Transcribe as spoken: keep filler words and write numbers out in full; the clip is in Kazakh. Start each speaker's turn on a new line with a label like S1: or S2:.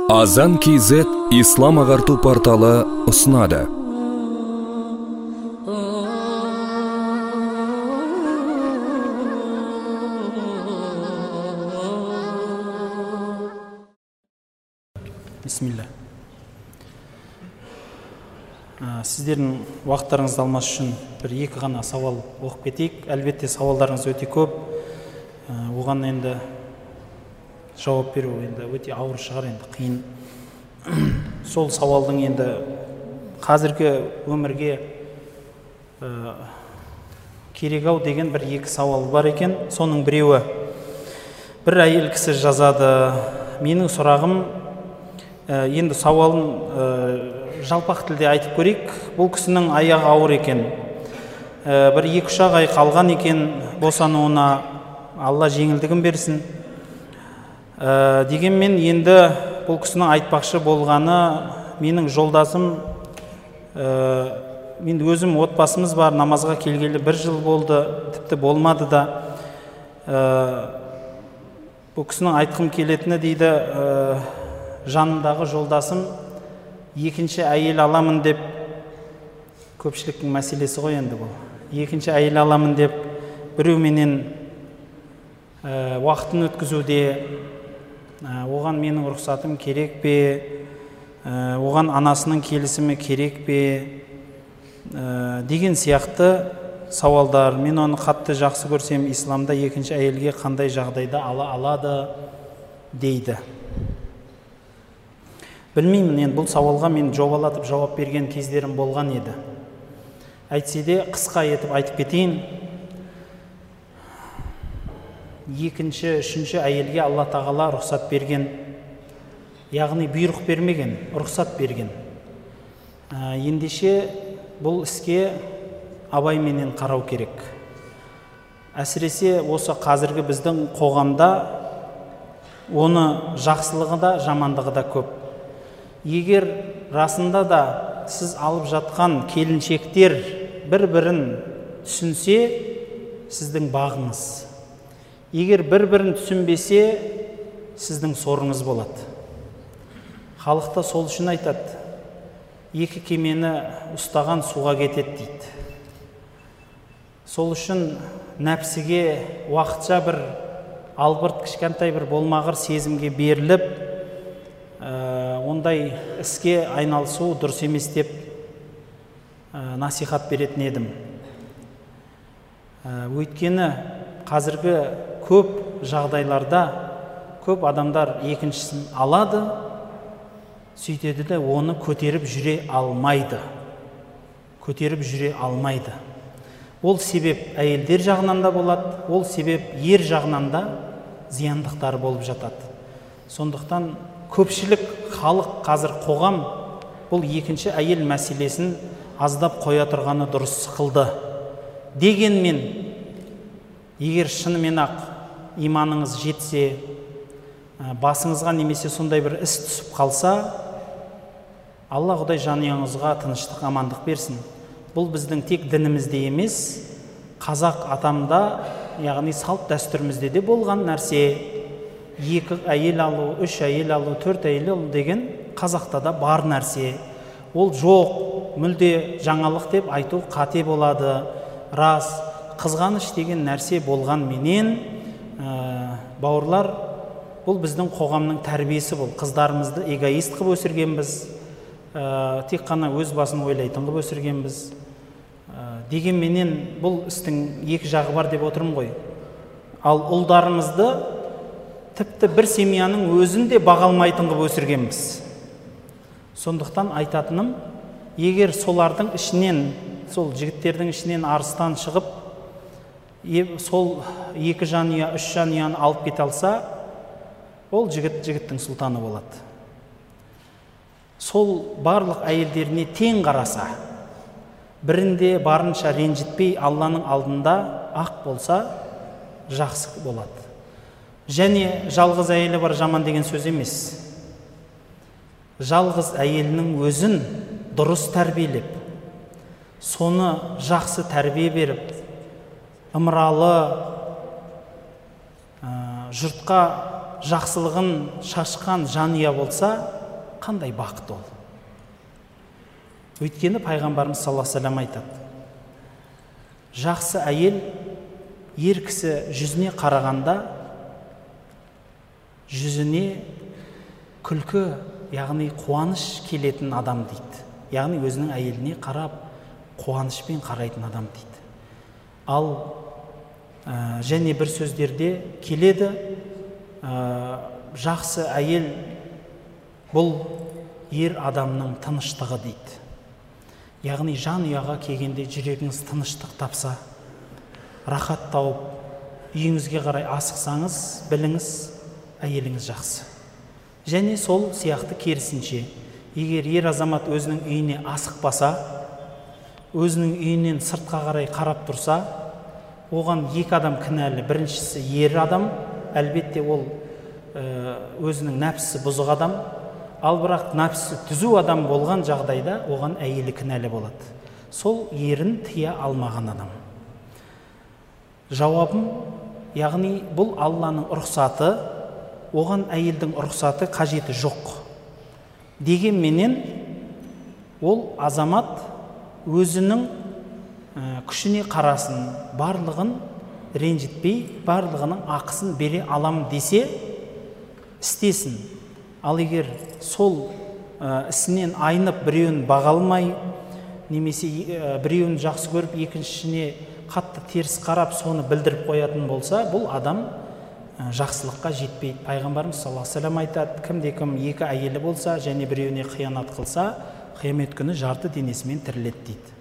S1: Азан кз ислам ағарту порталы ұсынады.
S2: Бисмилля. Сіздердің уақыттарыңызды алмас үшін бір екі ғана сауал оқып кетейік. Әлбетте сауалдарыңыз өте көп. Оған енді жауап беру енді өте ауыр шығар, енді қиын. Сол сауалдың енді қазіргі өмірге керек-ау деген бір екі сауал бар екен. Соның біреуі, бір әйел кісі жазады. Менің сұрағым, енді сауалын жалпақ тілде айтып көрейік. Бұл кісінің аяғы ауыр екен. Бір екі-үш ай қалған екен босануына, Алла жеңілдігін берсін. Дегенмен енді бұл кісінің айтпақшы болғаны, менің жолдасым, мен өзім отбасымыз бар, намазға келгелі бір жыл болды, тіпті болмады да. Бұл кісінің айтқым келетіні дейді, жанындағы жолдасым екінші әйел аламын деп, көпшіліктің мәселесі ғой енді бұл. Екінші әйел аламын деп біреуменен уақытын өткізуде, оған менің рұқсатым керек пе, оған анасының келісімі керек пе, деген сияқты сауалдар. Мен оны қатты жақсы көрсем, исламда екінші әйелге қандай жағдайда ала алады дейді. Білмеймін, енді бұл сауалға мен жобалатып жауап берген кездерім болған еді. Әйтсе де қысқа етіп айтып кетейін. Екінші, үшінші әйелге Алла тағала рұқсат берген, яғни бұйрық бермеген, рұқсат берген. Ендеше бұл іске абайменен қарау керек. Әсіресе осы қазіргі біздің қоғамда оны жақсылығы да, жамандығы да көп. Егер расында да сіз алып жатқан келіншектер бір-бірін түсінсе, сіздің бағыңыз. Егер бір-бірін түсінбесе, сіздің сорыңыз болады. Халықта сол үшін айтады, екі кемені ұстаған суға кетеді дейді. Сол үшін нәпсіге уақытша бір албырт, кішкентай бір болмағыр сезімге беріліп, ондай іске айналысу дұрыс емес деп насихат беретін едім. Өйткені қазіргі көп жағдайларда көп адамдар екіншісін алады, сөйтеді де оны көтеріп жүре алмайды. Көтеріп жүре алмайды. Ол себеп әйелдер жағынан да болады, ол себеп ер жағынан да зияндықтар болып жатады. Сондықтан көпшілік халық, қазір қоғам бұл екінші әйел мәселесін аздап қоя тұрғаны дұрыс қылды. Дегенмен, егер шынымен ақ иманыңыз жетсе, басыңызға немесе сондай бір іс түсіп қалса, Алла Құдай жанұяңызға тыныштық, амандық берсін. Бұл біздің тек дінімізде емес, қазақ атамда, яғни салт дәстүрімізде де болған нәрсе. Екі әйел алу, үш әйел алу, төрт әйел алу деген қазақта да бар нәрсе. Ол жоқ, мүлде жаңалық деп айту қате болады. Рас, қызғаныш деген нәрсе болған менен, бауырлар, бұл біздің қоғамның тәрбиесі бұл. Қыздарымызды эгоист қып өсіргенбіз, тек қана өз басын ойлайтын қып өсіргенбіз. Деген менен бұл істің екі жағы бар деп отырмын ғой. Ал ұлдарымызды тіпті бір семьяның өзін де бағалмайтын қып өсіргенбіз. Сондықтан айтатыным, егер солардың ішінен, сол жігіттердің ішінен арыстан шығып, сол екі жанұя, үш жанұяны алып кете алса, ол жігіт жігіттің сұлтаны болады. Сол барлық әйелдеріне тең қараса, бірінде барынша ренжітпей Алланың алдында ақ болса, жақсы болады. Және жалғыз әйелі бар жаман деген сөз емес. Жалғыз әйелінің өзін дұрыс тәрбиелеп, соны жақсы тәрбие беріп, ымыралы, жұртқа жақсылығын шашқан жанұя болса, қандай бақыт ол. Өйткені пайғамбарымыз саллаллаху алейхи ва саллям айтады, жақсы әйел ер кісі жүзіне қарағанда жүзіне күлкі, яғни қуаныш келетін адам дейді. Яғни өзінің әйеліне қарап қуанышпен қарайтын адам дейді. Ал ә, және бір сөздерде келеді, ә, жақсы әйел бұл ер адамның тыныштығы дейді. Яғни жанұяға келгенде жүрегіңіз тыныштық тапса, рахат тауып, үйіңізге қарай асықсаңыз, біліңіз, әйеліңіз жақсы. Және сол сияқты керісінше, егер ер азамат өзінің үйіне асықпаса, өзінің үйінен сыртқа қарай қарап тұрса, оған екі адам кінәлі. Біріншісі ер адам, әлбетте ол өзінің нәпсісі бұзық адам, ал бірақ нәпсісі түзу адам болған жағдайда оған әйелі кінәлі болады. Сол ерін тыя алмаған адам. Жауабым, яғни бұл Алланың рұқсаты, оған әйелдің рұқсаты қажеті жоқ. Дегенменен ол азамат өзінің күшіне қарасын, барлығын ренжітпей, барлығының ақысын бере алам десе, істесін. Ал егер сол ісінен айнып біреуін бағалмай, немесе біреуін жақсы көріп, екіншісіне қатты теріс қарап, соны білдіріп қоятын болса, бұл адам жақсылыққа жетпейді. Пайғамбарымыз саллаллаху алейхи ва саллям айтады, кімде-кім екі әйелі болса, және біреуіне қиянат қылса, қиямет күні жарты денесімен тіріледі дейді.